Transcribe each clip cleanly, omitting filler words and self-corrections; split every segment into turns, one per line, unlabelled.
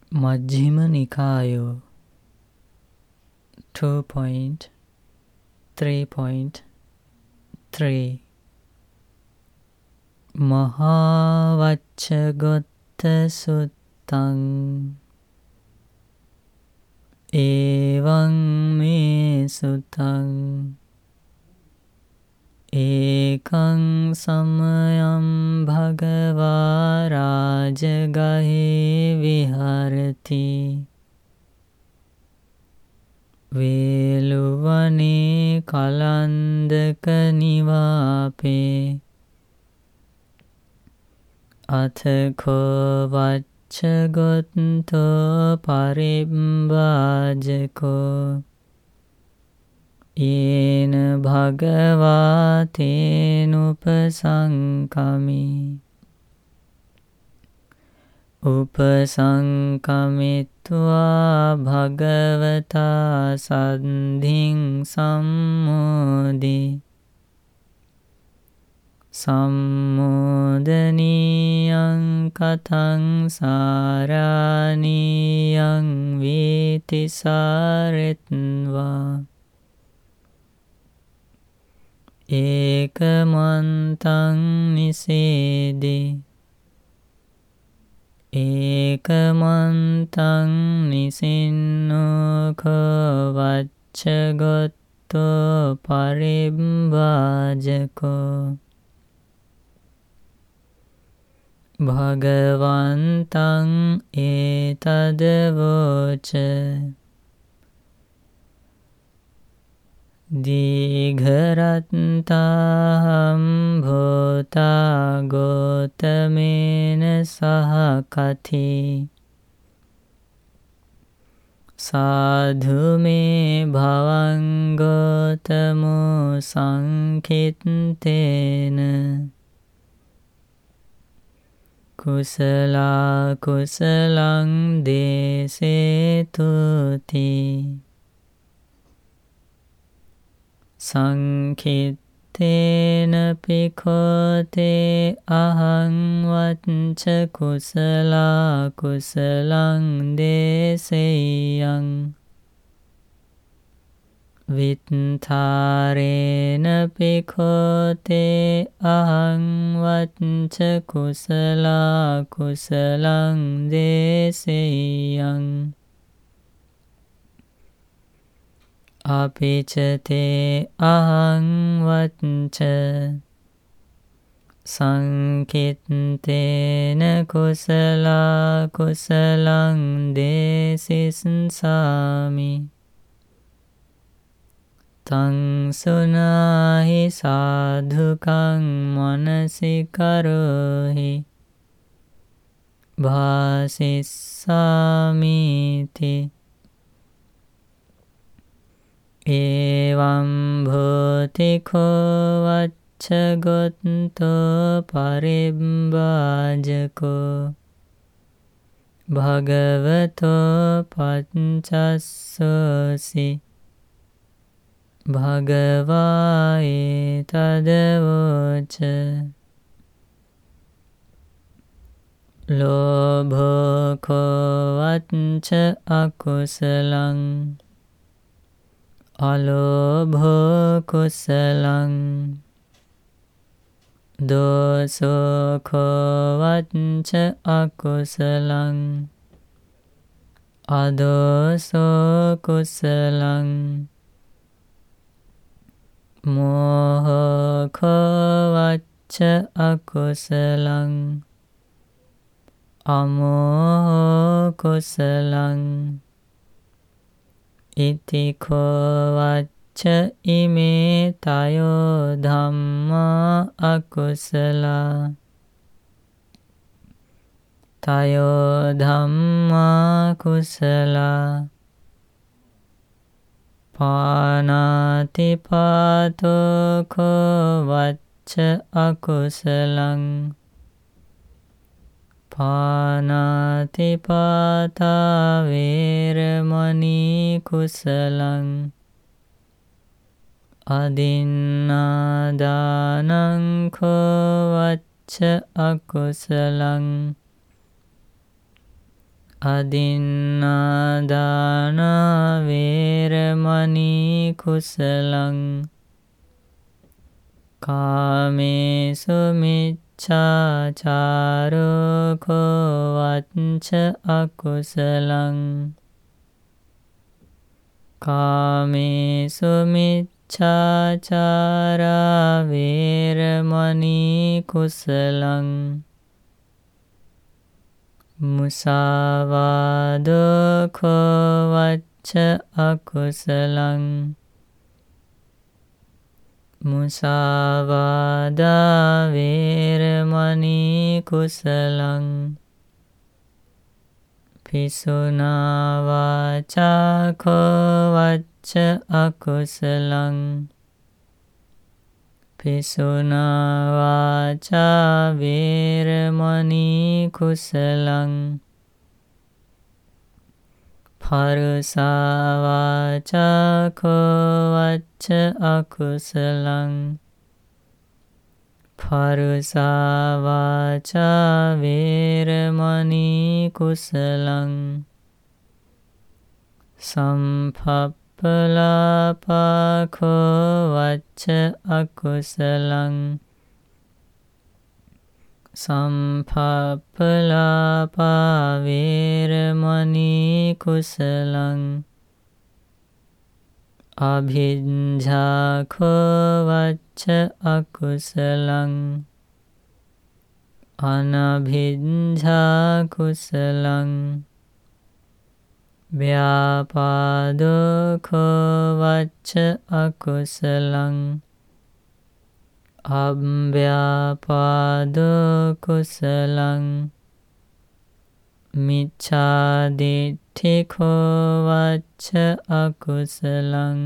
Majjhima Nikaya 2.3.3 Mahavaccagatta Suttang Evaṃ me Suttang Ekaṃ samayam bhagavā rājagahe viharati Veluvane kalandaka nivāpe Athako vaccagotto paribhājako Yena bhagavā tenupasankami Upasankamitva bhagavata saddhiṃ sammodi Sammodaniyaṃ kataṃ sāraniyaṃ viti sāritva Ekamantaṃ nisedi Ekamantaṃ nisinnoka vaccagotto paribhājako Bhagavantaṃ etadavoca Dīgharattaham bhūtā gotamena sahakati Sadhu me bhavaṃ gotamo sankhittena Kusala kusalaṃ dese tuti Sankhittena pikhote ahang vacca kusala kusalaṃ deseyang Vittarena pikhote ahang vacca kusala kusalaṃ deseyang Apicate ahang vacca Sankhittena kusala kusalaṃ desisaṃ Taṃ sunahi sadhukaṃ manasikarohi bhāsissamiti Evaṃ bhūtikho vaccagotto paribhājako Bhagavato paccassosi Bhagavā etadavoca Lobho ko vacca akusalaṃ Alobho kusalaṃ Doso ko vacca akusalaṃ Adoso kusalaṃ Moho ko vacca akusalaṃ Amoho kusalaṃ Iti ko vacca ime tayo dhamma akusala Tayo dhamma kusala Pānātipato ko vacca akusalaṃ Pānātipātā vēramaṇī kusalaṃ Adinādānaṃ ko vacca akusalaṃ අදින්නාදානා වේරමණී කුසලං කාමේසු මිච්ඡාචාරෝ කෝවච්ච අකුසලං කාමේසු මිච්ඡාචාරා වේරමණී කුසලං මුසාවාදෝ කෝවච්ච අකුසලං මුසාවාදා වේරමණී කුසලං පිසුනා වාචා කෝවච්ච අකුසලං පිසුනා වාචා වේරමණී කුසලං පරුසා වාචා කෝවච්ච අකුසලං පරුසා වාචා වේරමණී කුසලං සම්පප්පලාපා කෝවච්ච අකුසලං සම්පප්පලාපා වේරමණී කුසලං අභිඤ්ඤා කෝවච්ච අකුසලං අනභිඤ්ඤා කුසලං ව්‍යාපාදෝ කෝවච්ච අකුසලං අව්‍යාපාදෝ කුසලං මිච්ඡාදිට්ඨි කෝවච්ච අකුසලං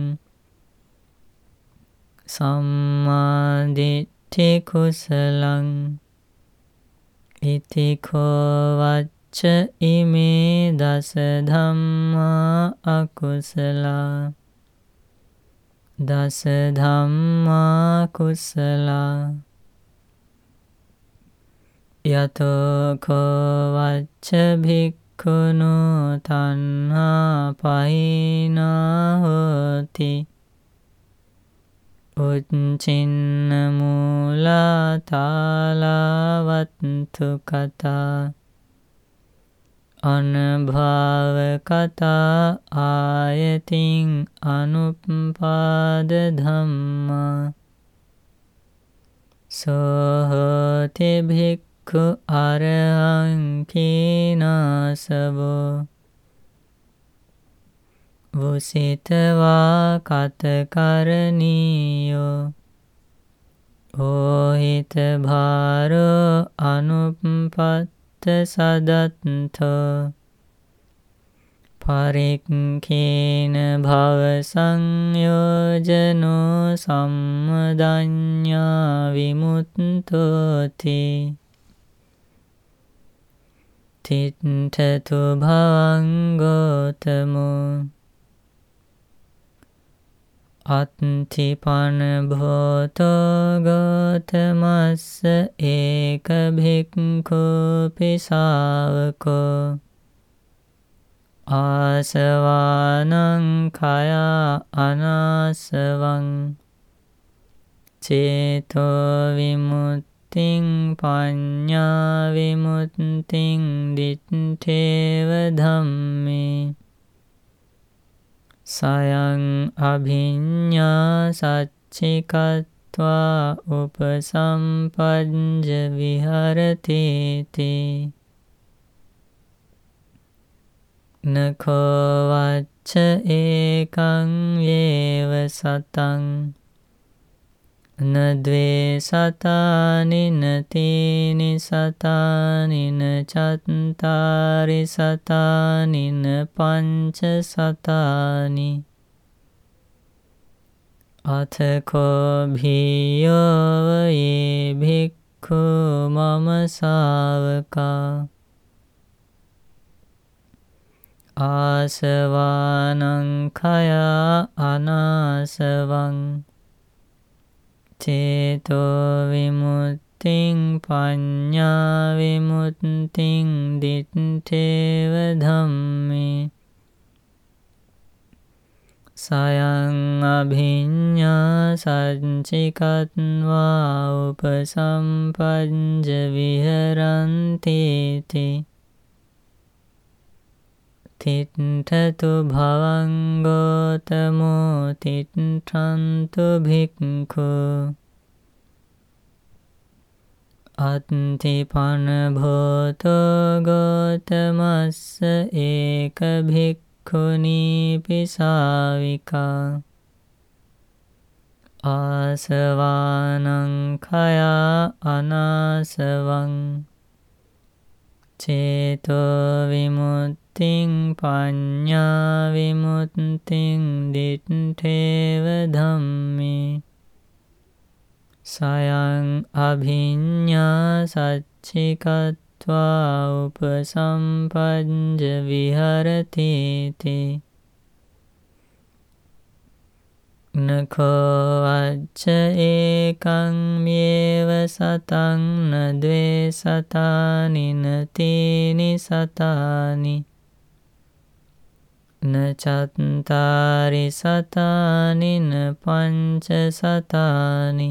සම්මාදිට්ඨි කුසලං ඉති කෝවච්ච ඉමේ දස ධම්මා අකුසලා දස ධම්මා කුසලා යතෝ කෝවච්ච භික්ඛුනු තණ්හා පහිනා හෝති උච්චින්න මූලා තාලාවත්තු කතා අනභාව කතා ආයතින් අනුප්පාද ධම්මා සෝහෝති භික්ඛු අරහං කීනාසවෝ වුසිතවා කතකරණීයෝ ඕහිත භාරෝ අනුප්පත්ත සදත්තෝ පරික්ඛේන භව සංයෝජනෝ සම්මදඤ්ඤා විමුක්තෝති තිට්ඨතු භවං ගෝතමෝ අත්ථිපන භෝතෝ ගෝතමස්ස ඒක භික්ඛුපි ශාවකෝ ආසවානං khaya අනාසවං චේතෝ විමුක්තිං පඤ්ඤා විමුක්තිං දිට්ඨේව ධම්මේ සයං අභිඤ්ඤා සච්චිකत्वा උපසම්පජ්ජ විහරති තේ නඛෝ වච්ච ඒකං යේව සතං න ද්වේ සතානි න තීනි සතානි න චත්තාරි සතානි න පංච සතානි අතකෝ භීයෝ යේ භික්ඛු මම ශාවකා ආසවානං khaya අනාසවං චේතෝ විමුක්ති විමුත්තිං පඤ්ඤා විමුත්තිං දිට්ඨේව ධම්මේ සයං අභිඤ්ඤා සච්චිකත්වා උපසම්පජ්ජ විහරන්ති තේ තිට්ඨතු භවං ගෝතමෝ තිට්ඨන්තු භික්ඛු අත්ථිපන භෝතෝ ගෝතමස්ස ඒක භික්ඛුනී පිසාවිකා ආසවානං khaya අනාසවං චේතෝ විමුක්තිං පඤ්ඤා විමුක්තිං දිට්ඨේව ධම්මේ සයං අභිඤ්ඤා සච්චිකත්වා උපසම්පජ්ජ විහරති තේ නඛෝ අච්ච ඒකං මේව සතං න ද්වේ සතානි න තීනි සතානි න චත්තාරි සතානි න පංච සතානි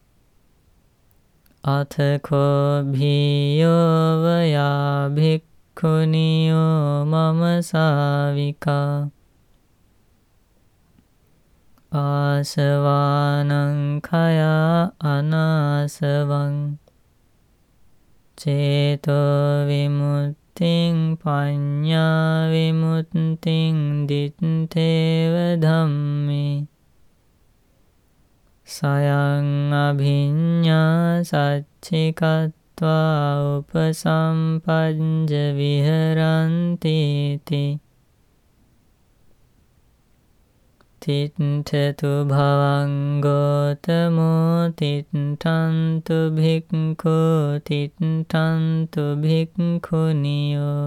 අතකෝ භීයෝ වයා භික්ඛුනියෝ මම සාවිකා ආසවානං khaya අනාසවං චේතෝ විමුක්තිං පඤ්ඤා විමුක්තිං දිට්ඨේව ධම්මේ සයං අභිඤ්ඤා සච්චිකත්වා උපසම්පජ්ජ විහරන්ති තේ තිට්ඨතු භවං ගෝතමෝ තිට්ඨන්තු භික්ඛු තිට්ඨන්තු භික්ඛුනියෝ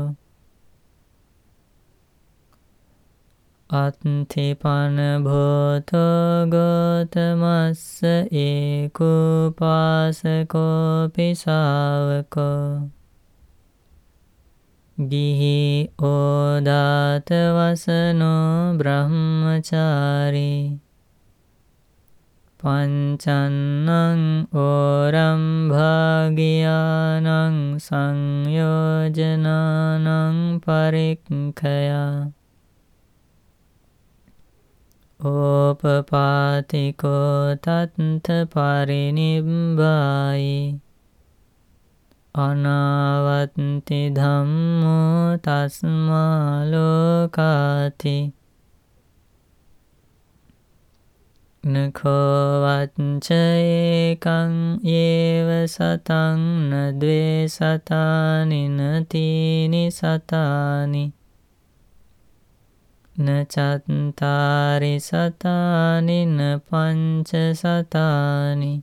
අත්ථිපන භෝතෝ ගෝතමස්ස ඒකෝපාසකෝ පිසාවකෝ ගිහි ඕදාත වසනෝ බ්‍රහ්මචාරී පංචන්නං ඕරම් භාගියානං සංයෝජනානං පරික්ඛයා ඕපපාතිකෝ තත්ථ පරිනිබ්බායි අනාවත්ති ධම්මෝ තස්මා ලෝකාති නඛෝ වච්ච ඒකං ඒව සතං න ද්වේ සතානි න තීනි සතානි න චත්තාරි සතානි න පංච සතානි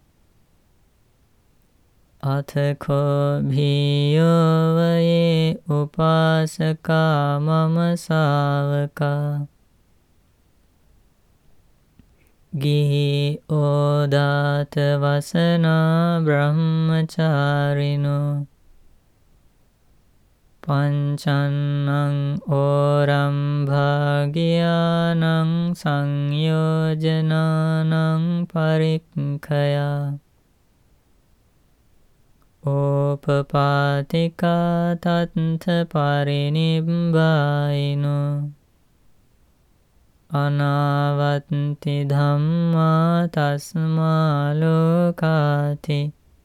අතකෝ භීයෝ වයේ උපාසකා මම සාවකා ගිහි ඕදාත වසනා බ්‍රහ්මචාරිනෝ පංචන්නං ඕරම් භාගියානං සංයෝජනානං පරික්ඛයා ඕපපාතිකා තත්ථ පරිනිබ්බායිනෝ අනාවත්ති ධම්මා තස්මා ලෝකාති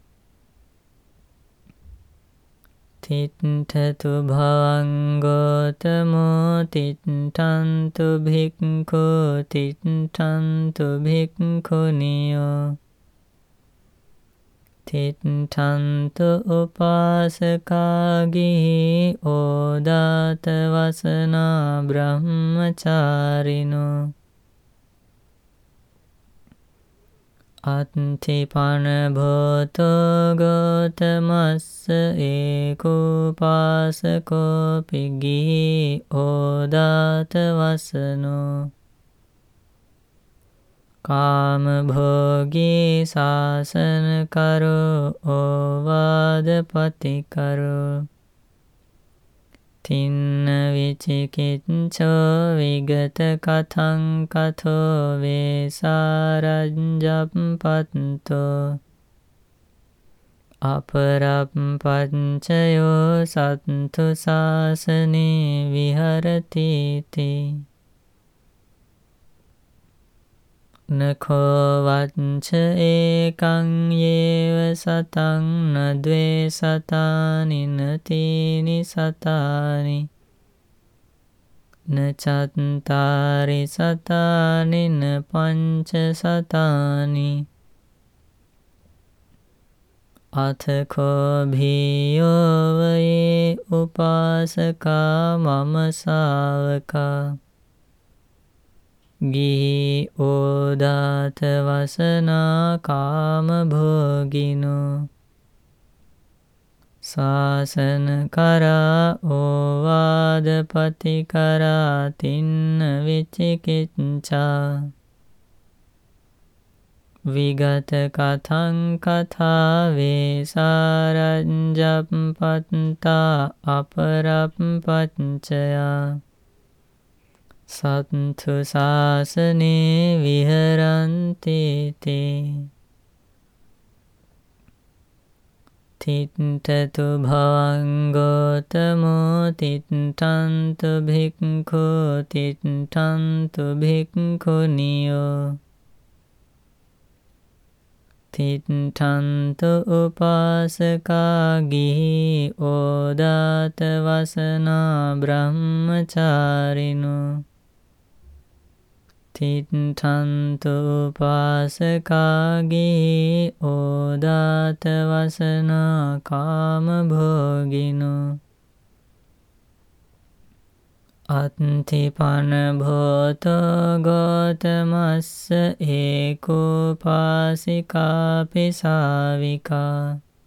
තිට්ඨතු භවං ගෝතමෝ තිට්ඨන්තු භික්ඛු තිට්ඨන්තු භික්ඛුනියෝ තිට්ඨන්තු උපාසකා ගිහි ඕදාත වසනා බ්‍රහ්මචාරිනෝ අත්ථිපන භෝතෝ ගෝතමස්ස ඒකෝපාසකෝ පිග්ගී ඕදාත වසනෝ කාම භෝගී සාසන කරෝ ඕවාද පතිකරෝ තින්න විචිකිච්ඡෝ විගත කතං කතෝ වේසාරජ්ජප්පත්තෝ අපරප්පංචයෝ සත්තු සාසනේ විහරති තී නඛෝ වච්ච ඒකං යේව සතං නද්වේ සතානි නතීනි සතානි නචත්තාරි සතානි නපංච සතානි අතකෝ භීයෝ වේ උපාසකා මම ශාවකා ගිහි ඕදාත වසනා කාම භෝගිනෝ සාසන කරා ඕවාද පතිකරා තින්න විචිකිච්ඡා විගත කතං කතා වේසාරජ්ජප්පත්තා අපරප්පංචයා සත්තු සාසනේ විහරන්ති තේ තිට්ඨතු භවං ගෝතමෝ තිට්ඨන්තු භික්ඛෝ තිට්ඨන්තු භික්ඛුනියෝ තිට්ඨන්තු උපාසකා ගිහි ඕදාත වසනා බ්‍රහ්මචාරිනෝ තිට්ඨන්තු උපාසකා ගිහි ඕදාත වසනා කාම භෝගිනෝ අත්ථිපන භෝතෝ ගෝතමස්ස ඒකෝපාසිකාපි සාවිකා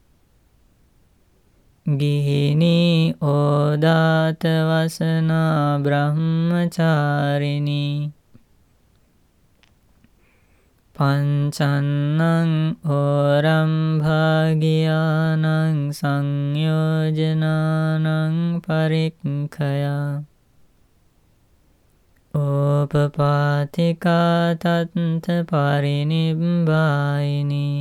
ගිහිනී ඕදාත වසනා බ්‍රහ්මචාරිණී පංචන්නං ඕරම් භාගියානං සංයෝජනානං පරික්ඛයා ඕපපාතිකා තත්ථ පරිනිබ්බායිනී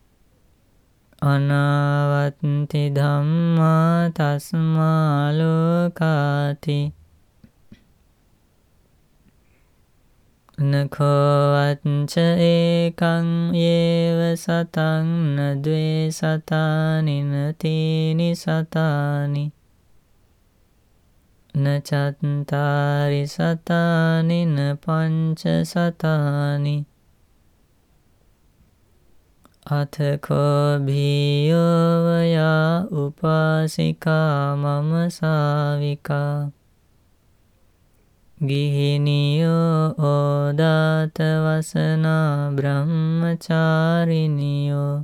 අනාවත්ති ධම්මා තස්මා ලෝකාති නඛෝ වච්ච ඒකං යේව සතං නද්වේ සතානි නතීනි සතානි නචත්තාරි සතානි නපංච සතානි අතකෝ භීයෝ වයා උපාසිකා මම ශාවිකා ගිහිනියෝ ඕදාත වසනා බ්‍රහ්මචාරිනියෝ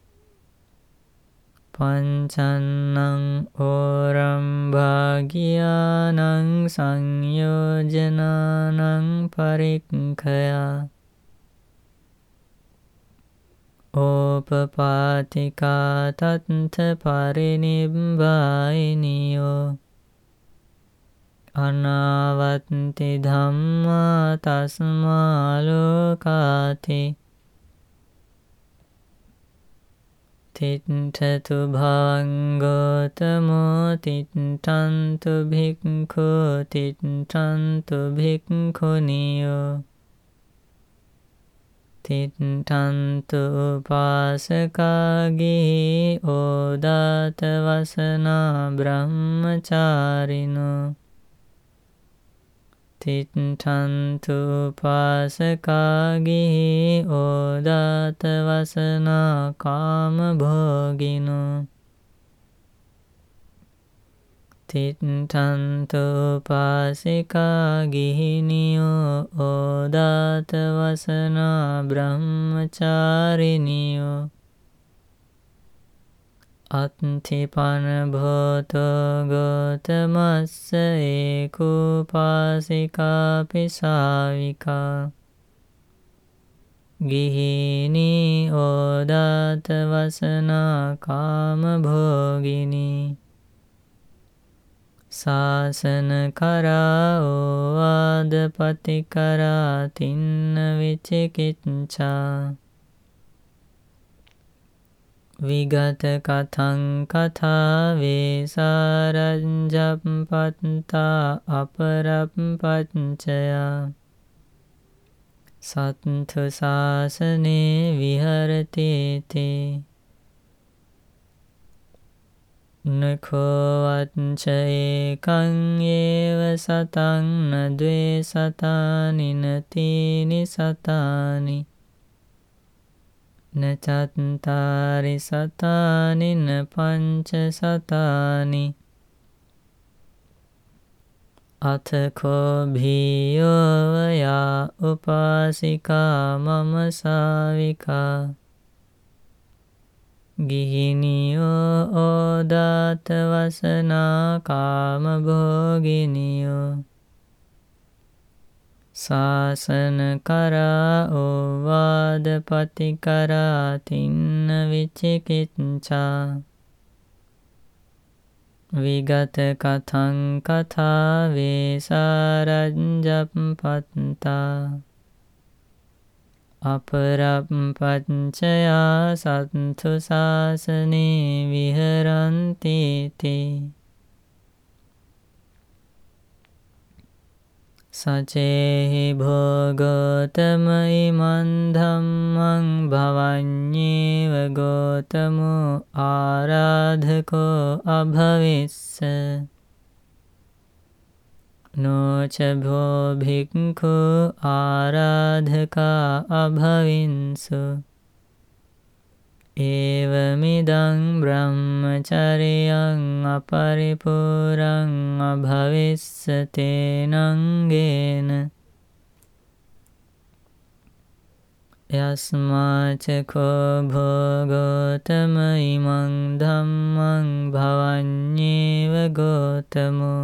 පංචන්නං ඕරම් භාගියානං සංයෝජනානං පරික්ඛයා ඕපපාතිකා තත්ථ පරිනිබ්බායිනියෝ අනාවත්ති ධම්මා තස්මා ලෝකාති තිට්ඨතු භවං ගෝතමෝ තිට්ඨන්තු භික්ඛෝ තිට්ඨන්තු භික්ඛුනියෝ තිට්ඨන්තු උපාසකා ගිහි ඕදාත වසනා බ්‍රහ්මචාරිනෝ තිට්ඨන්තු උපාසකා ගිහි ඕදාත වසනා කාම භෝගිනෝ තිට්ඨන්තු උපාසිකා ගිහිනියෝ ඕදාත වසනා බ්‍රහ්මචාරිනියෝ අත්ථිපන භෝතෝ ගෝතමස්ස ඒකෝපාසිකාපි සාවිකා ගිහිනී ඕදාත වසනා කාම භෝගිනී සාසන කරා ඕවාද පතිකරා තින්න විචිකිච්ඡා විගත කතං කථා වේසාරංජප්පත්තා අපරප්පච්චයා සත්ථ ශාසනේ විහරති තේ නඛවච්ච ඒකං ඒව සතං න ද්වේ සතානි නතීනි සතානි න චත්තාරි සතානි න පංච සතානි අතකෝ භීයෝ යා උපාසිකා මම සාවිකා ගිහිනියෝ ඕදාත වසනා කාම භෝගිනියෝ සාසන කරා ඕවාද පතිකරා තින්න විචිකිච්ඡා විගත කතං කථා වේසාරංජප්පත්තා අපරප්පච්චයා සත්ථු ශාසනේ විහරන්ති තේ සචේහි භෝගෝතම ඉමන් ධම්මං භවඤ්ඤේව ගෝතමෝ ආරාධකෝ අභවිස්ස නොච භෝ භික්ඛු ආරාධකා අභවින්සු ඒවමිදං බ්‍රහ්මචරියං අපරිපූරං අභවිස්සතේනංගේන යස්මාචකෝ භෝගෝතම ඉමං ධම්මං භවඤ්ඤේව ගෝතමෝ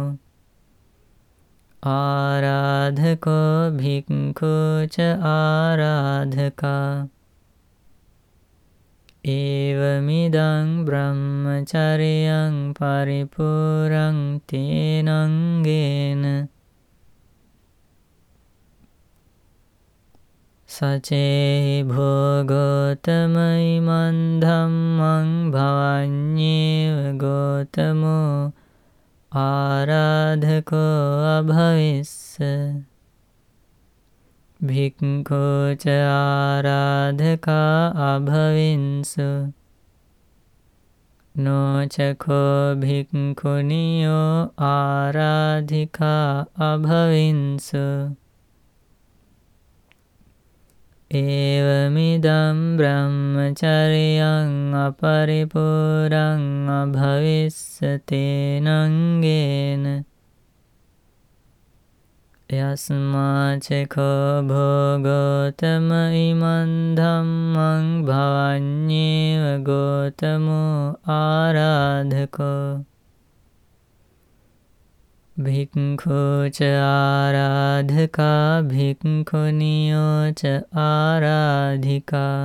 ආරාධකෝ භික්ඛුච ආරාධකා ඒවමිදං බ්‍රහ්මචරියං පරිපූරං තේනංගේන සචේහි භෝගෝතම ඉමන් ධම්මං භවඤ්ඤේව ගෝතමෝ ආරාධකෝ අභවිස්ස භික්ඛුච ආරාධකා අභවින්සු නොචකෝ භික්ඛුනියෝ ආරාධිකා අභවින්සු ඒවමිදම් බ්‍රහ්මචරියං අපරිපූරං අභවිස්සතේනංගේන යස්මාචකෝ භෝගෝතම ඉමන් ධම්මං භවඤ්ඤේව ගෝතමෝ ආරාධකෝ භික්ඛුච ආරාධකා භික්ඛුනියෝච ආරාධිකා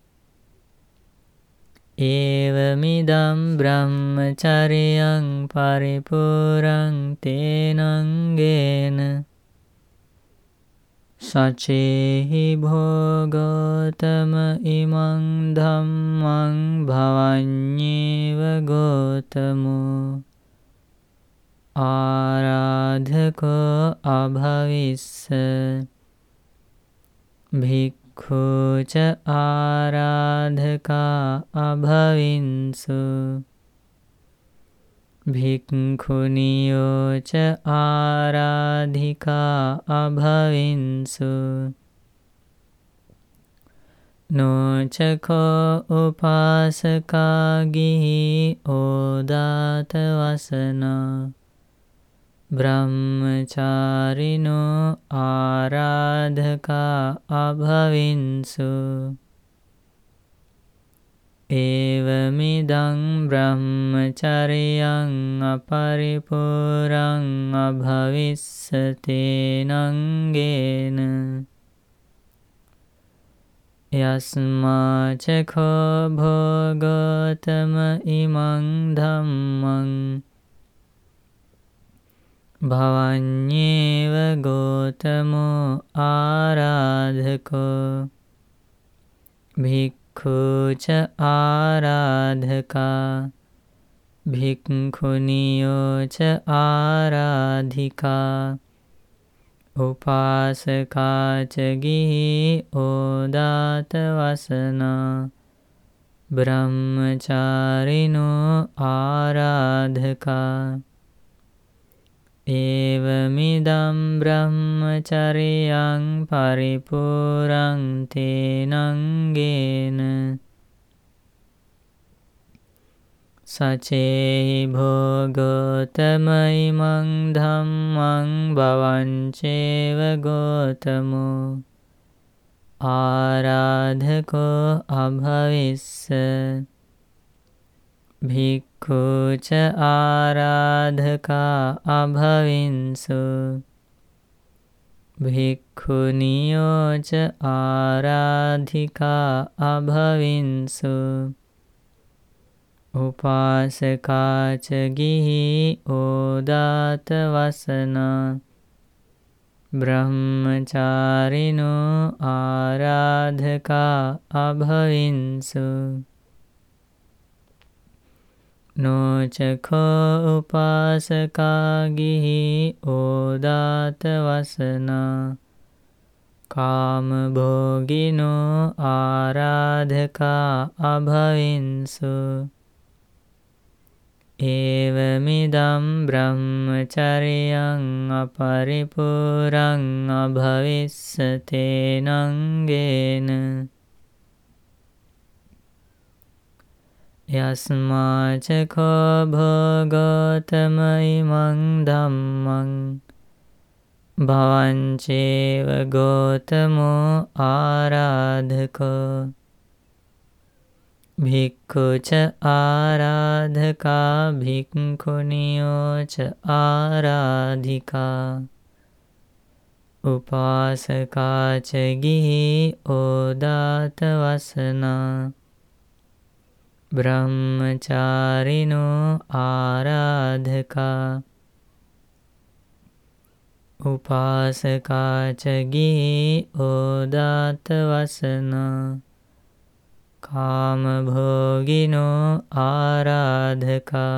ඒවමිදම් බ්‍රහ්මචරියං පරිපූරං තේනංගේන සචේහි භෝගෝතම ඉමං ධම්මං භවඤ්ඤේව ගෝතමෝ ආරාධකෝ අභවිස්ස භික්ඛුච ආරාධකා අභවින්සු භික්ඛුනියෝච ආරාධිකා අභවින්සු නොචකෝ උපාසකා ගිහි ඕදාත වසනා බ්‍රහ්මචාරිනෝ ආරාධකා අභවින්සු ඒවමිදං බ්‍රහ්මචරියං අපරිපූරං අභවිස්සතේනංගේන යස්මා චඛෝ භෝගෝතම ඉමං ධම්මං භවඤ්ඤේව ගෝතමෝ ආරාධකෝ භික්ඛුච ආරාධකා භික්ඛුනියෝච ආරාධිකා උපාසකාච ගිහි ඕදාත වසනා බ්‍රහ්මචාරිනෝ ආරාධකා ඒවමිදම් බ්‍රහ්මචරියං පරිපූරං තේනංගේන සචේහි භෝගෝතමයිමං ධම්මං භවංචේව ගෝතමෝ ආරාධකෝ අභවිස්ස භික්ඛුච ආරාධකා අභවින්සු භික්ඛුනියෝච ආරාධිකා අභවින්සු උපාසකාච ගිහි ඕදාත වසනා බ්‍රහ්මචාරිනෝ ආරාධකා අභවින්සු නොචඛෝ උපාසකා ගිහි ඕදාත වසනා කාමභෝගිනෝ ආරාධකා අභවින්සු ඒවමිදම් බ්‍රහ්මචරියං අපරිපූරං අභවිස්සතේනංගේන යස්මා චඛෝ භෝගෝතම ඉමං ධම්මං භවංචේව ගෝතමෝ ආරාධකෝ භික්ඛුච ආරාධකා භික්ඛුනියෝච ආරාධිකා උපාසකාච ගිහි ඕදාත වසනා බ්‍රහ්මචාරිනෝ ආරාධකා උපාසකාච ගිහි ඕදාත වසනා කාමභෝගිනෝ ආරාධකා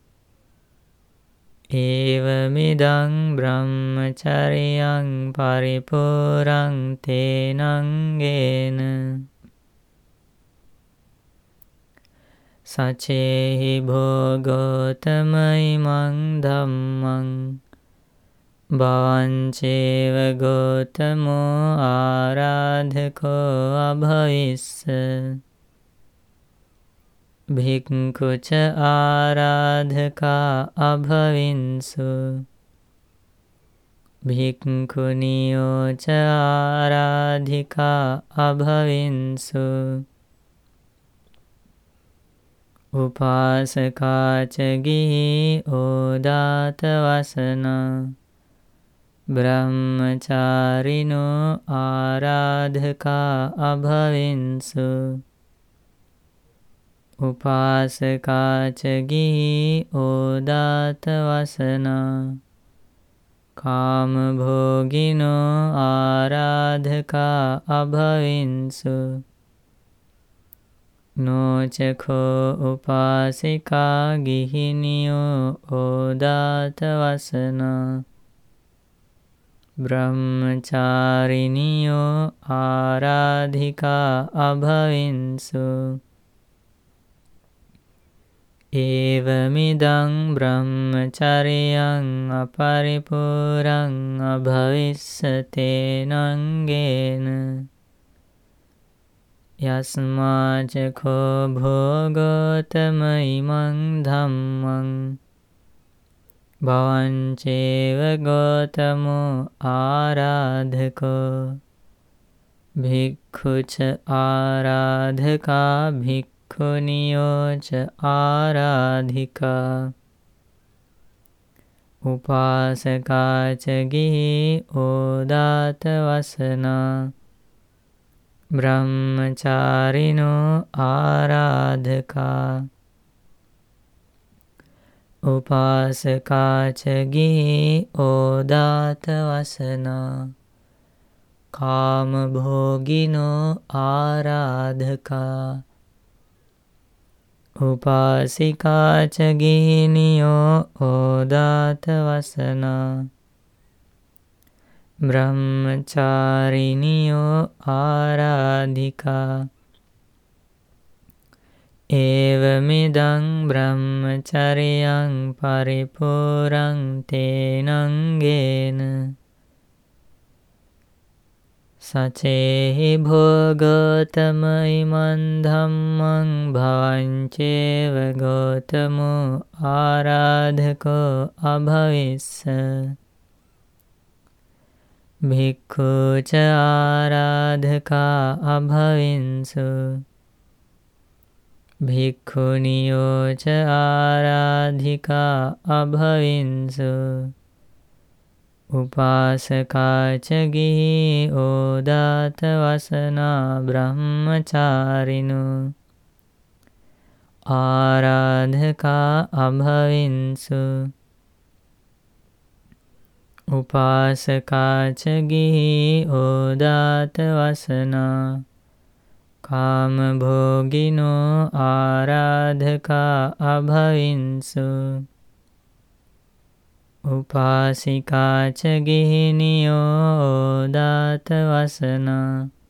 ඒවමිදං බ්‍රහ්මචරියං පරිපූරං තේනංගේන සචේහි භෝගෝතමයිමං ධම්මං භවංචේව ගෝතමෝ ආරාධකෝ අභවිස්ස භික්ඛුච ආරාධකා අභවින්සු භික්ඛුනියෝච ආරාධිකා අභවින්සු උපාසකාච ගිහි ඕදාත වසනා බ්‍රහ්මචාරිනෝ ආරාධකා අභවින්සු උපාසකාච ගිහි ඕදාත වසනා කාමභෝගිනෝ ආරාධකා අභවින්සු නොචඛෝ උපාසිකා ගිහිනියෝ ඕදාත වසනා බ්‍රහ්මචාරිනියෝ ආරාධිකා අභවින්සු ඒවමිදං බ්‍රහ්මචරියං අපරිපූරං අභවිස්සතේනංගේන යස්මා චඛෝ භෝගෝතම ඉමං ධම්මං භවංචේව ගෝතමෝ ආරාධකෝ භික්ඛුච ආරාධකා භික්ඛුනියෝච ආරාධිකා උපාසකාච ගිහි ඕදාත වසනා බ්‍රහ්මචාරිනෝ ආරාධකා උපාසකාච ගිහි ඕදාත වසනා කාමභෝගිනෝ ආරාධකා උපාසිකාච ගිහිනියෝ ඕදාත වසනා බ්‍රහ්මචාරිනියෝ ආරාධිකා ඒවමිදං බ්‍රහ්මචරියං පරිපූරං තේනංගේන සචේහි භෝගෝතම ඉමන් ධම්මං භවංචේව ගෝතමෝ ආරාධකෝ අභවිස්ස භික්ඛුච ආරාධකා අභවින්සු භික්ඛුනියෝච ආරාධිකා අභවින්සු උපාසකාච ගිහි ඕදාත වසනා බ්‍රහ්මචාරිනු ආරාධකා අභවින්සු උපාසකාච ගිහි ඕදාත වසනා කාමභෝගිනෝ ආරාධකා අභවින්සු උපාසිකාච ගිහිනියෝ ඕදාත වසනා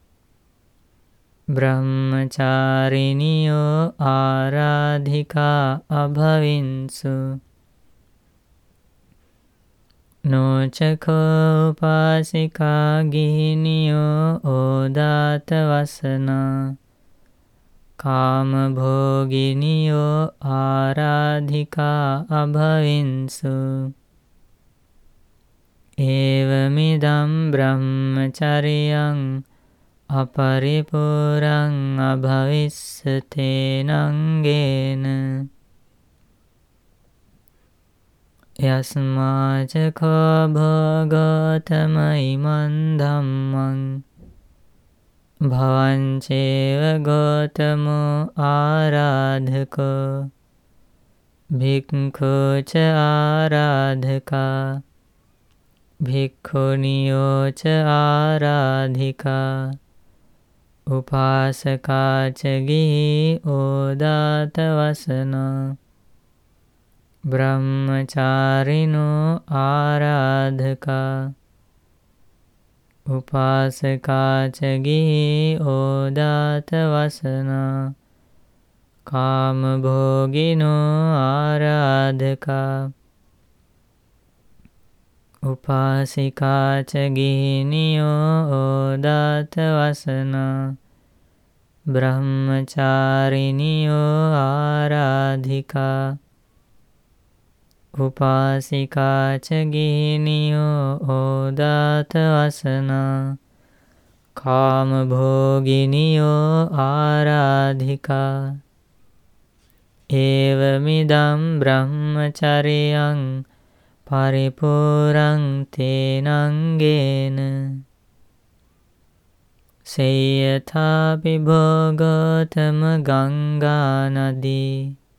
බ්‍රහ්මචාරිනියෝ ආරාධිකා අභවින්සු නොචකෝ උපාසිකා ගිහිනියෝ ඕදාත වසනා කාමභෝගිනියෝ ආරාධිකා අභවින්සු ඒවමිදම් බ්‍රහ්මචරියං අපරිපූරං අභවිස්සතේනංගේන යස්මාචකෝ භෝගෝතම ඉමන් ධම්මං භවංචේව ගෝතමෝ ආරාධකෝ භික්ඛුච ආරාධකා භික්ඛුනියෝච ආරාධිකා උපාසකාච ගිහි ඕදාත වසනා බ්‍රහ්මචාරිනෝ ආරාධකා උපාසකාච ගිහි ඕදාත වසනා කාමභෝගිනෝ ආරාධකා උපාසිකාච ගිහිනියෝ ඕදාත වසනා බ්‍රහ්මචාරිනියෝ ආරාධිකා උපාසිකාච ගිහිනියෝ ඕදාත වසනා කාමභෝගිනියෝ ආරාධිකා ඒවමිදම් බ්‍රහ්මචරියං පරිපූරං තේනංගේන සේයථාපි භෝගෝතම ගංගානදී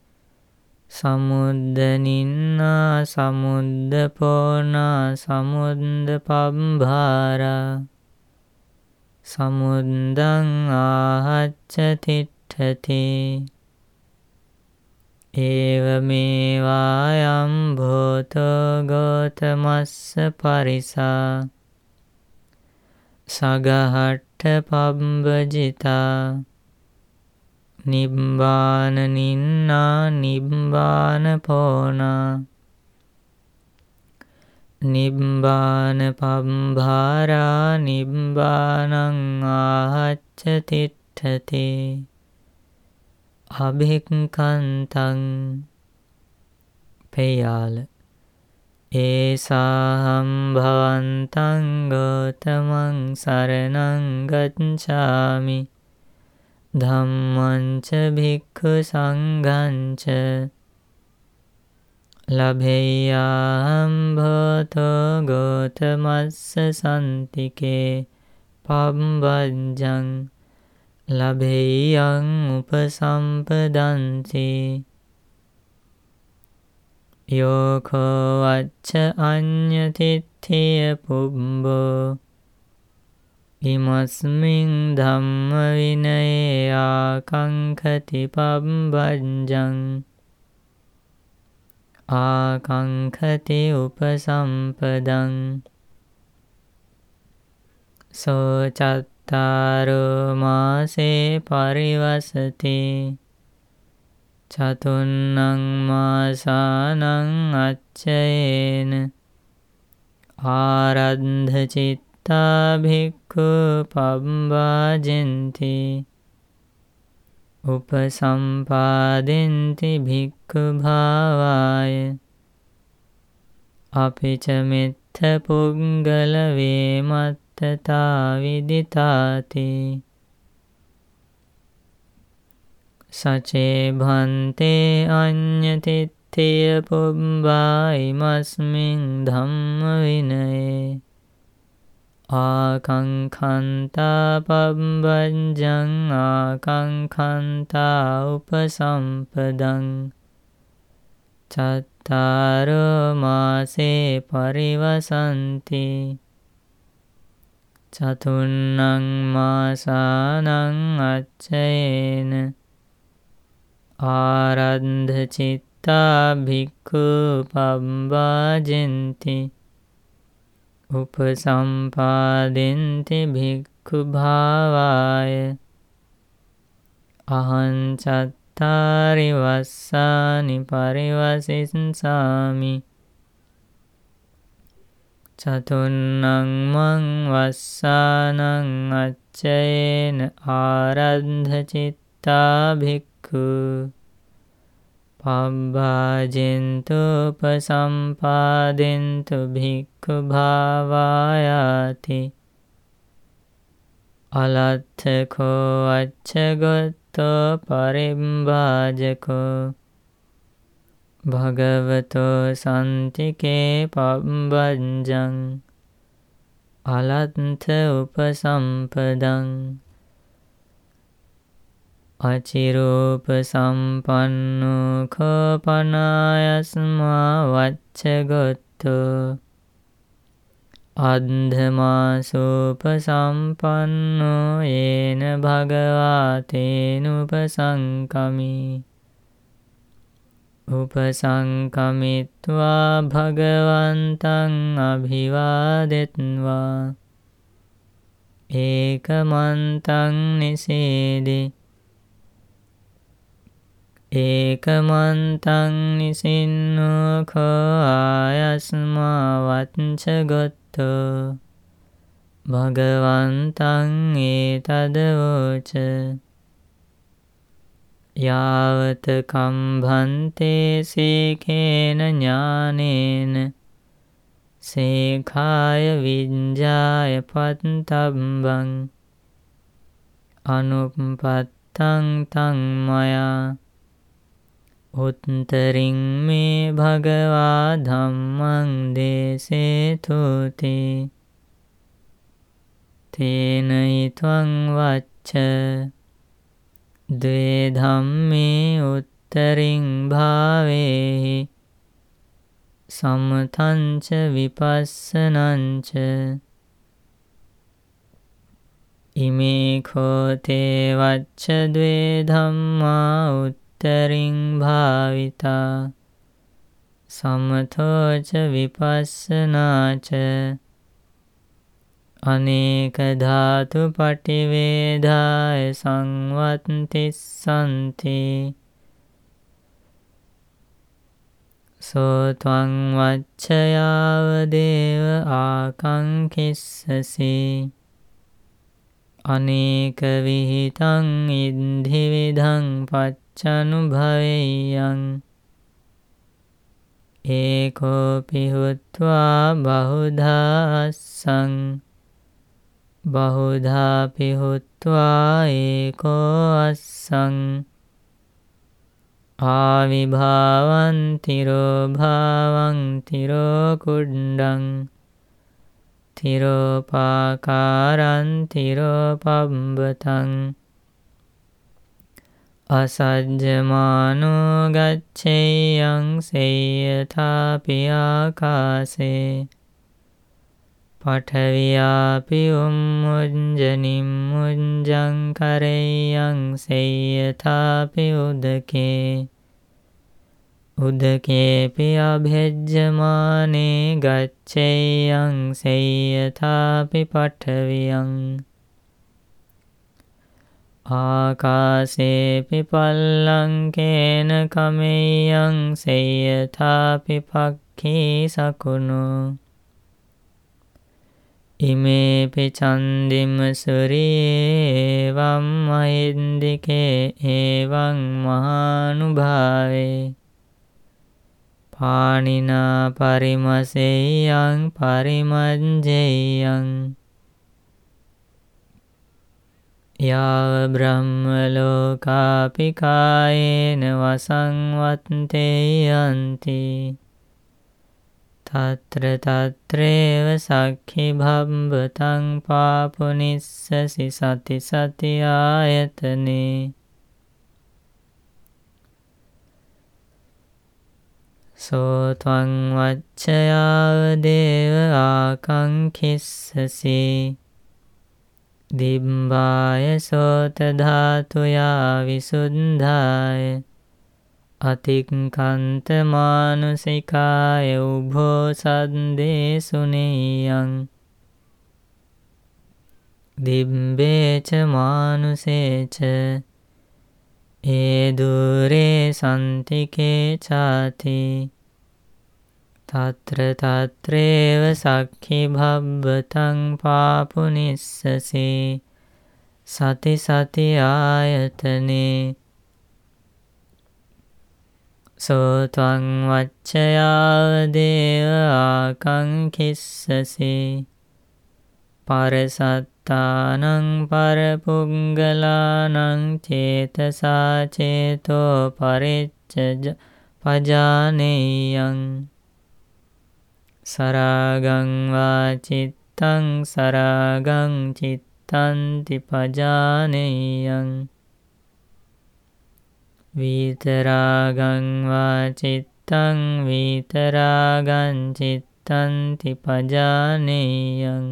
සමුද්දනින්නා සමුද්දපෝනා සමුද්දපම්භාරා සමුද්දං ආහච්ච තිට්ඨති ඒවමේවායම් භූතෝ ගෝතමස්ස පරිසා සගහට්ඨ පබ්බජිතා නිබ්බාන නින්නා නිබ්බාන පෝනා නිබ්බාන පම්භාරා නිබ්බානං ආහච්ච තිට්ඨති අභික්ඛන්තං පේයාල ඒසාහම් භවන්තං ගෝතමං සරණං ගච්ඡාමි ධම්මං ච භික්ඛු සංඝං ච ලභෙය්‍යාහං භෝතෝ ගෝතමස්ස සන්තිකේ පබ්බජ්ජං ලබෙය්‍යං උපසම්පදන්ති යෝකෝ වච්ච අඤ්ඤතිත්ථිය පුබ්බෝ ඉමස්මින් ධම්ම විනයේ ආකංඛති පබ්බජ්ජං ආකංඛති උපසම්පදං සෝ චත්තාරෝ මාසේ පරිවසති චතුන්නං මාසානං අච්චයේන ආරද්ධ චිත්තා භික්ඛු පබ්බාජෙන්ති උපසම්පාදෙන්ති භික්ඛු භාවාය අපිච මෙත්ථ පුග්ගල වේමත්තතා විදිතාති සචේ භන්තේ අඤ්ඤතිත්ථිය පුබ්බා ඉමස්මින් ධම්ම විනයේ ආකංඛන්තා පබ්බජ්ජං ආකංඛන්තා උපසම්පදං චත්තාරෝ මාසේ පරිවසන්ති චතුන්නං මාසානං අච්චයේන ආරද්ධ චිත්තා භික්ඛු පබ්බාජෙන්ති උපසම්පාදෙන්ති භික්ඛු භාවාය අහං චත්තාරි වස්සානි පරිවසිස්සාමි චතුන්නං මං වස්සානං අච්චයේන ආරද්ධ චිත්තා භික්ඛු පබ්බාජෙන්තු උපසම්පාදෙන්තු භික්ඛු භාවායාති අලත්ථකෝ අච්චගොත්තෝ පරිම්බාජකෝ භගවතෝ සන්තිකේ පබ්බජ්ජං අලත්ථ උපසම්පදං අචිරූප සම්පන්නෝ කෝපනායස්මා වච්චගොත්තෝ අන්ධමාසෝප සම්පන්නෝ යේන භගවා තේනුපසංකමි උපසංකමිත්වා භගවන්තං අභිවාදෙත්වා ඒකමන්තං නිසීදි ඒකමන්තං නිසින්නෝ කෝ ආයස්මා වච්චගොත්තෝ භගවන්තං ඒතදවෝච යාවත කම්භන්තේ සීකේන ඥානේන සේඛාය විඤ්ඤාය පත්තබ්බං අනුප්පත්තං තං මයා උත්තරින් මේ භගවා ධම්මං දේසේතුති තේන ඊත්වං වච්ච ද්වේ ධම්මේ උත්තරින් භාවේහි සමතංච විපස්සනංච ඉමේ කෝතේ වච්ච ද්වේ ධම්මා උත්තරින් භාවිතා සමතෝච විපස්සනාච අනේක ධාතු පටිවේදාය සංවත්තිස්සන්ති සෝත්වං වච්චයාව දේව ආකංකිස්සසි අනේක විහිතං ඉද්ධිවිධං පච්චනුභවෙය්‍යං ඒකෝපි හුත්වා බහුධාස්සං බහුධාපි හුත්වා ඒකෝ අස්සං ආවිභාවං තිරෝ භාවං තිරෝ කුණ්ඩං තිරෝ පාකාරං තිරෝ පබ්බතං අසජ්ජමානෝ ගච්ඡේයං සේයථාපි ආකාසේ පඨවියාපි උම්මුඤ්ජනිම් මුඤ්ජං කරෙය්‍යං සේයථාපි උදකේ උදකේපි අභෙජ්ජමානේ ගච්ඡේයං සේයථාපි පඨවියං ආකාසේපි පල්ලංකේන කමෙය්‍යං සේයථාපි පක්ඛී සකුණෝ ඉමේපි චන්දිම සුරියේ එවං මහින්දිකේ එවං මහානුභාවේ පාණිනා පරිමසෙය්‍යං පරිමංජෙය්‍යං යාව බ්‍රහ්මලෝකාපි කායේන වසංවත්තේයන්ති තත්‍ර තත්‍රේව සක්ඛි භම්බතං පාපුනිස්සසි සති සති ආයතනේ සෝත්වං වච්චයාව දේව ආකංඛිස්සසි දිබ්බාය සෝත ධාතුයා විසුද්ධාය අතික්ඛන්ත මානුසිකාය උභෝ සද්දේ සුනේයං දිබ්බේච මානුසේච ඒ දුරේ සන්තිකේ චාති තත්‍ර තත්‍රේව සක්ඛි භබ්බතං පාපුනිස්සසි සති සති ආයතනේ සෝත්වං වච්චයාව දේව ආකංඛිස්සසි පරසත්තානං පරපුංගලානං චේතසා චේතෝ පරිච්ඡජ පජානේයං සරාගං වා චිත්තං සරාගං චිත්තන්ති පජානේයං විතරාගං වා චිත්තං විතරාගං චිත්තන්ති පජානේයං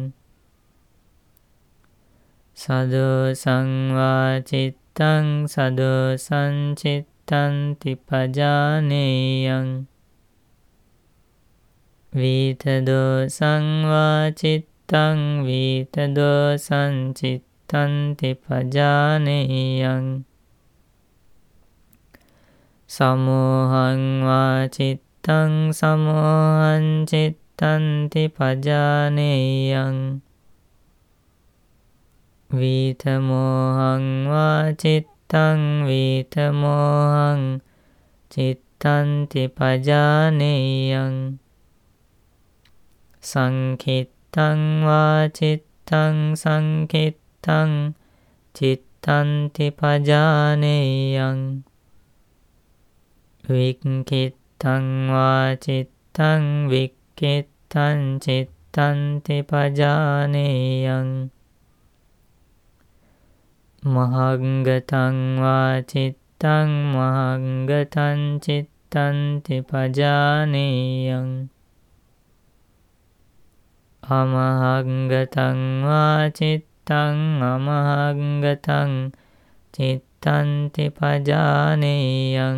සදෝසං වා චිත්තං සදෝසං චිත්තන්ති පජානේයං විතදෝසං වා චිත්තං විතදෝසං චිත්තන්ති පජානේයං සමෝහං වා චිත්තං සමෝහං චිත්තන්ති පජානේයං විතමෝහං වා චිත්තං විතමෝහං චිත්තන්ති පජානේයං සංඛිත්තං වා චිත්තං සංඛිත්තං චිත්තන්ති පජානේයං වික්ඛිත්තං වා චිත්තං වික්ඛිත්තං චිත්තන්ති පජානේයං මහංගතං වා චිත්තං මහංගතං චිත්තන්ති පජානේයං අමහංගතං වා චිත්තං අමහංගතං චිත්තන්ති පජානේයං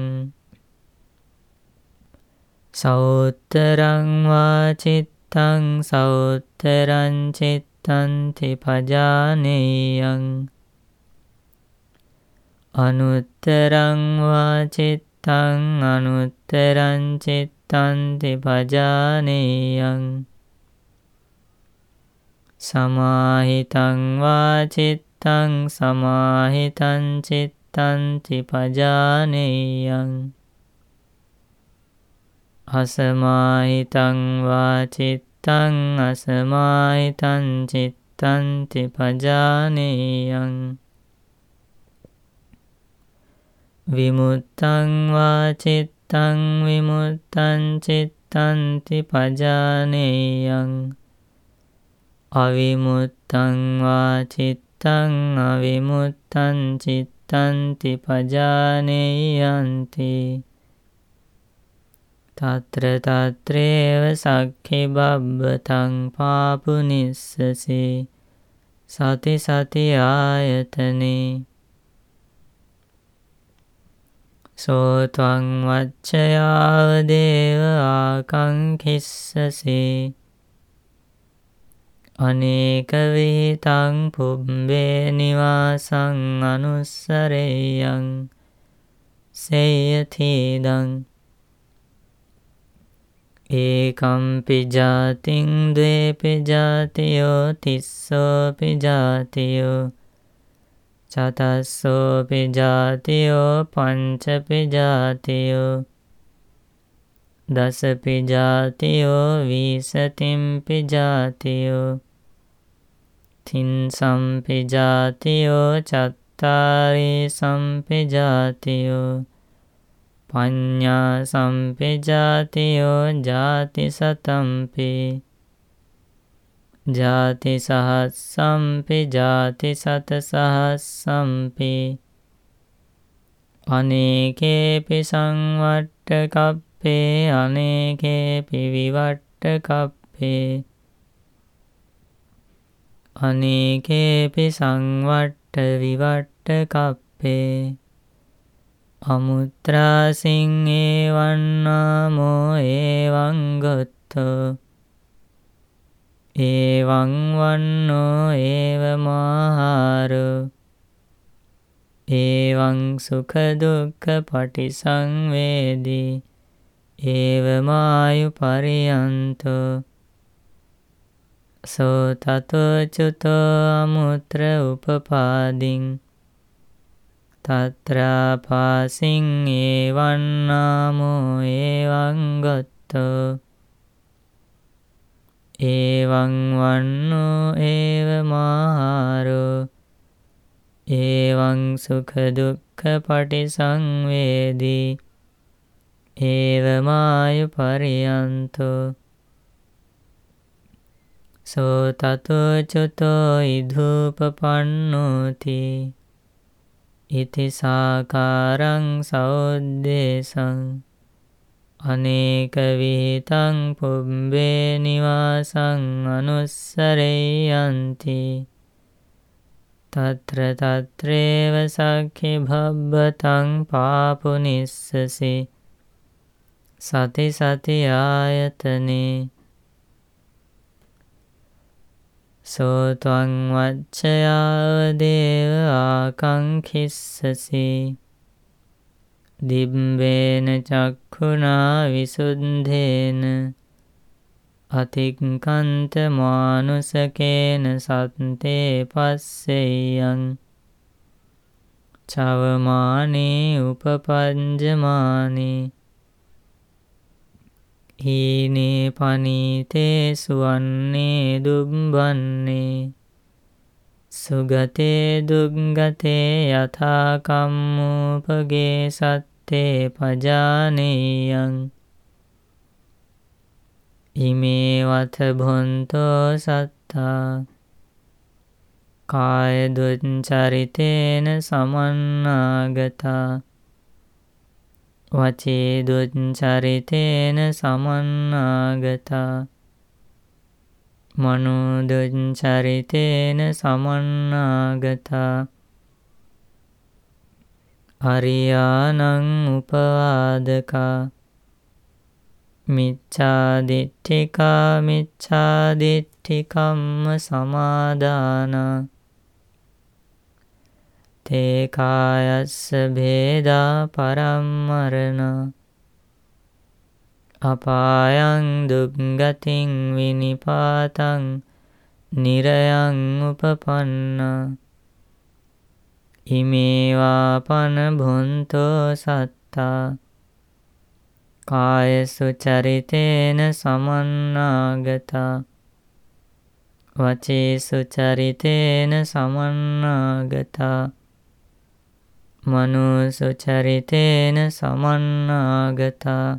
සෞත්තරං වා චිත්තං සෞත්තරං චිත්තන්ති පජානේයං අනුත්තරං වා චිත්තං අනුත්තරං චිත්තන්ති පජානේයං සමාහිතං වා චිත්තං සමාහිතං චිත්තන්ති පජානේයං අසමාහිතං වා චිත්තං අසමාහිතං චිත්තන්ති පජානේයං විමුත්තං වා චිත්තං විමුත්තං චිත්තන්ති පජානේයං අවිමුත්තං වා චිත්තං අවිමුත්තං චිත්තන්ති චිත්තන්ති පජානේයන්ති තත්‍ර තත්‍රේව සක්ඛි බබ්බතං පාපුනිස්සසි සති සති ආයතනේ සෝත්වං වච්චයාව දේව ආකංකිස්සසි අනේක විහිතං පුබ්බේ නිවාසං අනුස්සරේයං සේයතිදං ඒකම්පි ජාතින් ද්වේපි ජාතියෝ තිස්සෝපි ජාතියෝ චතස්සෝපි ජාතියෝ පංචපි ජාතියෝ දසපි ජාතියෝ විසතිම්පි ජාතියෝ තින්සම්පි ජාතියෝ චත්තාරි සම්පි ජාතියෝ පඤ්ඤා සම්පි ජාතියෝ ජාති සතම්පි ජාති සහස්සම්පි ජාති සත සහස්සම්පි අනේකේපි සංවට්ඨකප්පේ අනේකේපි විවට්ඨකප්පේ අනේකේපි සංවට්ඨ විවට්ඨකප්පේ අමුත්‍රාසින් ඒවන්නාමෝ ඒවං ගොත්තෝ ඒවං වන්නෝ ඒවමාහාරෝ ඒවං සුඛ දුක්ඛ පටිසංවේදී ඒවමායු පරියන්තෝ සෝ තතෝ චුතෝ අමුත්‍ර උපපාදින් තත්‍රාපාසින් ඒවන්නාමෝ ඒවං ගොත්තෝ ඒවං වන්නෝ ඒවමාහාරෝ ඒවං සුඛ දුක්ඛ පටිසංවේදී ඒවමායු පරියන්තෝ සෝ තතෝ චුතෝ ඉධූපපන්නෝති ඉති සාකාරං සෞද්දේශං අනේක විහිතං පුබ්බේ නිවාසං අනුස්සරේයන්ති තත්‍ර තත්‍රේව සක්ඛි භබ්බතං පාපුනිස්සසි සති සති ආයතනේ සෝත්වං වච්චයාව දේව ආකංකිස්සසි දිබ්බේන චක්ඛුනා විසුද්ධේන අතික්ඛන්ත මානුසකේන සත්තේ පස්සෙයං චවමානේ උපපංජමානේ හීනේ පනීතේ සුවන්නේ දුබ්බන්නේ සුගතේ දුග්ගතේ යථා කම්මෝපගේ සත්තේ පජානේයං ඉමේ වත භොන්තෝ සත්තා කාය දුච්චරිතේන සමන්නාගතා වචේ දුච්චරිතේන සමන්නාගතා මනෝ දුච්චරිතේන සමන්නාගතා අරියානං උපවාදකා මිච්ඡාදිට්ඨිකා මිච්ඡාදිට්ඨිකම්ම සමාදානා තේ කායස්ස භේදා පරම්මරණා අපායං දුක්ගතින් විනිපාතං නිරයං උපපන්නා ඉමේවාපන භොන්තෝ සත්තා කායසු චරිතේන සමන්නාගතා වචේසු චරිතේන සමන්නාගතා මනෝසු චරිතේන සමන්නාගතා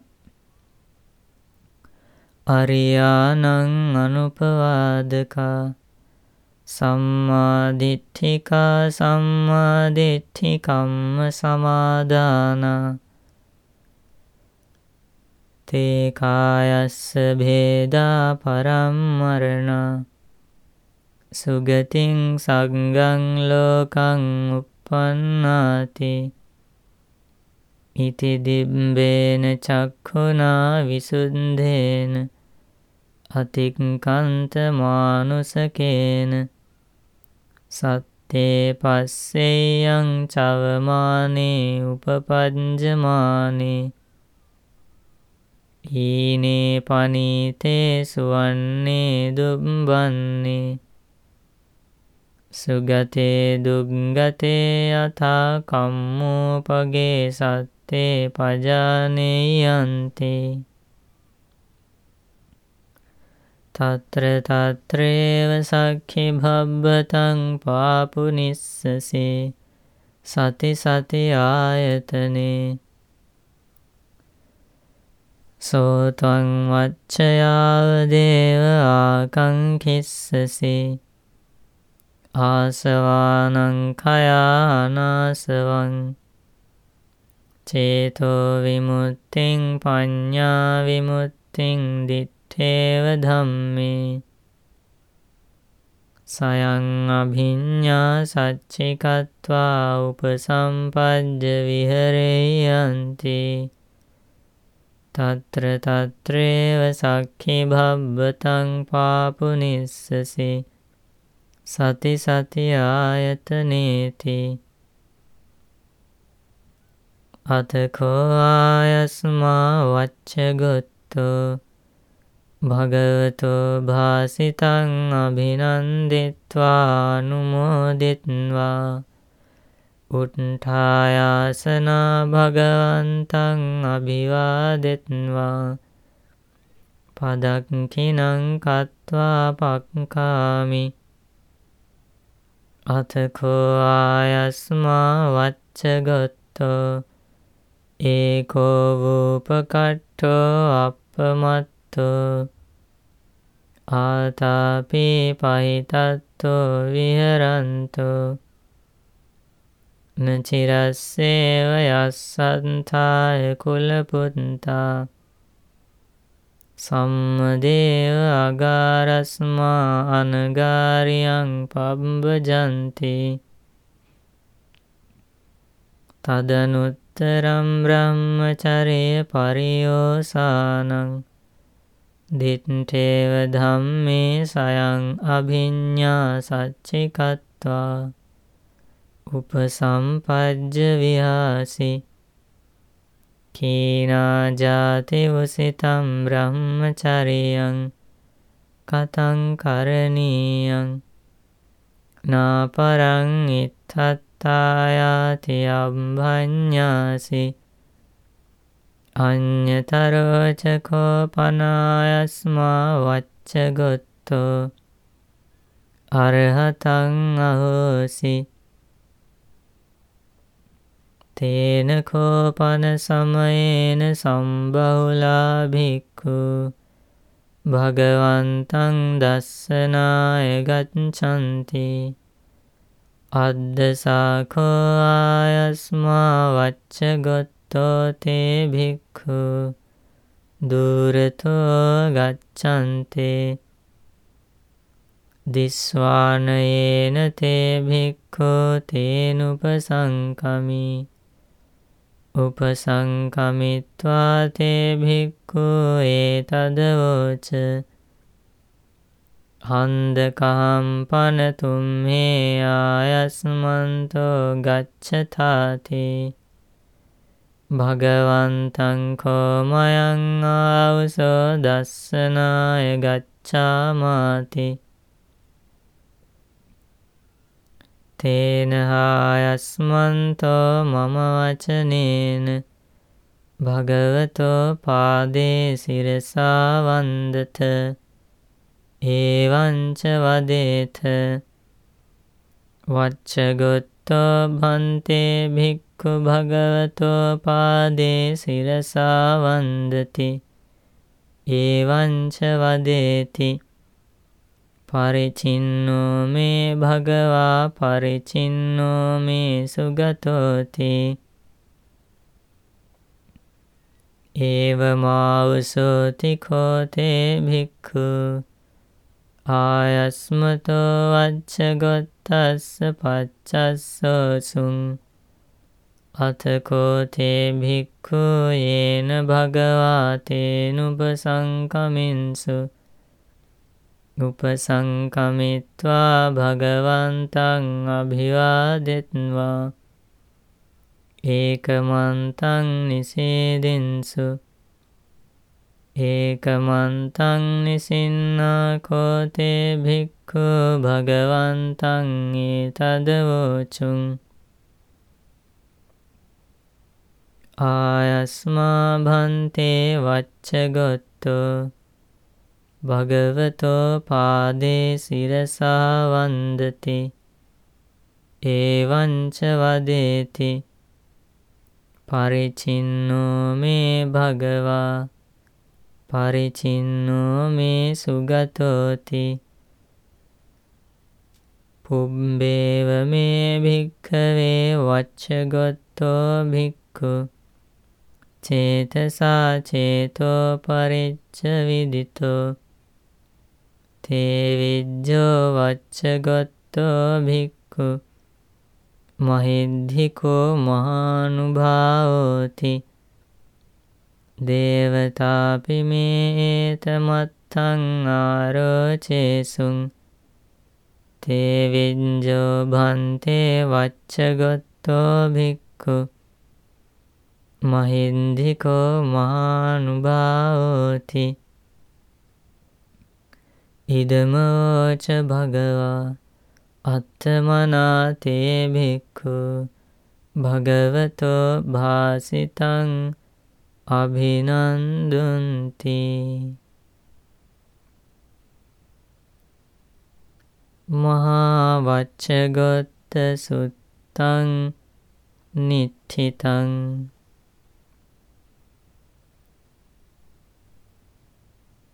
අරියානං අනුපවාදකා සම්මාදිට්ඨිකා සම්මාදිට්ඨිකම්ම සමාදානා තේ කායස්ස භේදා පරම්මරණා සුගතින් සංගං ලෝකං uppannāti ඉති දිබ්බේන චක්ඛුනා විසුද්ධේන අතික්ඛන්ත මානුසකේන සත්තේ පස්සෙයං චවමානේ උපපඤ්ජමානේ ඊනේ පනීතේ සුවන්නේ දුම්බන්නේ සුගතේ දුග්ගතේ යථා කම්මෝපගේ සත්තේ පජානේයන්ති තත්‍ර තත්‍රේව සක්ඛි භබ්බතං පාපුනිස්සසේ සති සති ආයතනේ සෝතං වච්චයාව දේව ආකංකිස්සසේ ආසවානං කයානාසවං චේතෝ විමුක්තිං පඤ්ඤා විමුක්තිං දිත්තේව ධම්මේ සයං අභිඤ්ඤා සච්චිකत्वा උපසම්පජ්ජ විහෙරේයන්ති තත්‍ර තත්‍රේව සක්ඛි භබ්බතං පාපුනිස්සසේ සති සති ආයතනේති අතකෝ ආයස්මා වච්චගොත්තෝ භගවතෝ භාසිතං අභිනන්දිත්වා අනුමෝදිත්වා උට්ඨායාසනා භගවන්තං අභිවාදෙත්වා පදක්ඛිනං කତ୍වා පක්ඛාමි අතකෝ ආයස්මා වච්චගොත්තෝ ඒකෝ වූපකට්ඨෝ අප්පමත්තෝ ආතාපි පහිතත්තෝ විහරන්තෝ නචිරස්සේව යස්සන්තාය කුලපුත්තා සම්මදේව අගාරස්මා අනගාරියං පබ්බජන්ති තදනුත්තරම් බ්‍රහ්මචරය පරියෝසානං දිත්තේව ධම්මේ සයං අභිඤ්ඤා සච්චිකत्वा උපසම්පජ්ජ විහාසි කීනා ජාති වසිතම් බ්‍රහ්මචරියං කතං කරණීයං නාපරං ඉත්තත්තායාති අම්භඤ්ඤාසි අඤ්ඤතරෝච කෝපනායස්මා වච්චගොත්තෝ අරහතං අහෝසි තේන කෝපන සමයේන සම්බහුලා භික්ඛු භගවන්තං දස්සනාය ගච්ඡanti අද්දසාඛෝ ආයස්මා වච්චගොත්තෝ තේ භික්ඛු දුරතෝ ගච්ඡන්තේ දිස්වානයේන තේ භික්ඛෝ තේනුපසංකමි උපසංකමිත්වා තේ භික්ඛෝ ඒතදවෝච හන්දකහම්පන තුම්හේ ආයස්මන්තෝ ගච්ඡතාති භගවන්තං කෝමයං ආවසෝ දස්සනාය ගච්ඡාමාති තේන ආයස්මන්තෝ මම වචනේන භගවතෝ පාදේ සිරසා වන්දත ඒවංච වදේත වච්චගොත්තෝ භන්තේ භික්ඛු භගවතෝ පාදේ සිරසා වන්දති ඒවංච වදේති පරිචින්නෝ මේ භගවා පරිචින්නෝ මේ සුගතෝති ඒවමාවසෝති කෝතේ භික්ඛු ආයස්මතෝ වච්චගොත්තස්ස පච්චස්සෝසුං අතකෝතේ භික්ඛු යේන භගවාතේනුපසංකමින්සු උපසංකමිත්වා භගවන්තං අභිවාදෙත්වා ඒකමන්තං නිසේදින්සු ඒකමන්තං නිසින්නා කෝතේ භික්ඛු භගවන්තං ඒතදවෝචුං ආයස්මා භන්තේ වච්චගොත්තෝ භගවතෝ පාදේ සිරසා වන්දති ඒවංච වදේති පරිචින්නෝ මේ භගවා පරිචින්නෝ මේ සුගතෝති පුබ්බේව මේ භික්ඛවේ වච්චගොත්තෝ භික්ඛු චේතසා චේතෝ පරිච්ඡ විදිතෝ තේ විජ්ජෝ වච්චගොත්තෝ භික්ඛු මහිද්ධිකෝ මහානුභාවෝති දේවතාපි මේ ඒතමත්තං ආරෝචේසුං තේ විඤ්ජෝ භන්තේ වච්චගොත්තෝ භික්ඛු මහින්දිකෝ මහානුභාවෝති ඉදමෝච භගවා අත්තමනාතේ භික්ඛු භගවතෝ භාසිතං අභිනන්දුන්ති මහා වච්චගොත්ත සුත්තං නිත්ථිතං